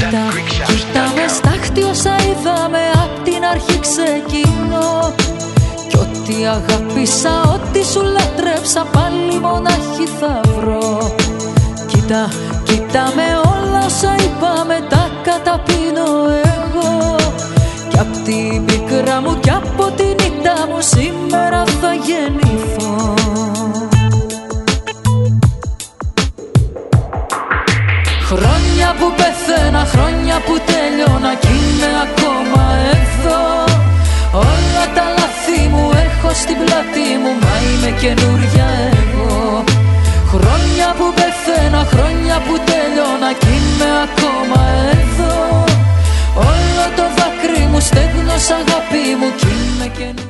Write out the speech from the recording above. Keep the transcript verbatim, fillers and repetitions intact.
Κοίτα, κοίτα με στάχτη όσα είδαμε απ' την αρχή ξεκινώ. Κι ό,τι αγάπησα, ό,τι σου λατρέψα, πάλι μονάχη θα βρω. Κοίτα, κοίτα με όλα όσα είπαμε, τα καταπίνω εγώ. Κι απ' την πίκρα μου κι από την ήττα μου σήμερα θα γεννηθώ. Χρόνια που πεθαίνα, χρόνια που τέλειωνα κι είμαι ακόμα εδώ. Όλα τα λάθη μου έχω στην πλάτη μου, μα είμαι καινούρια εγώ. Χρόνια που πεθαίνα, χρόνια που τέλειωνα κι είμαι ακόμα εδώ. Όλο το δάκρυ μου στέγνος αγάπη μου κι είμαι καινούρια.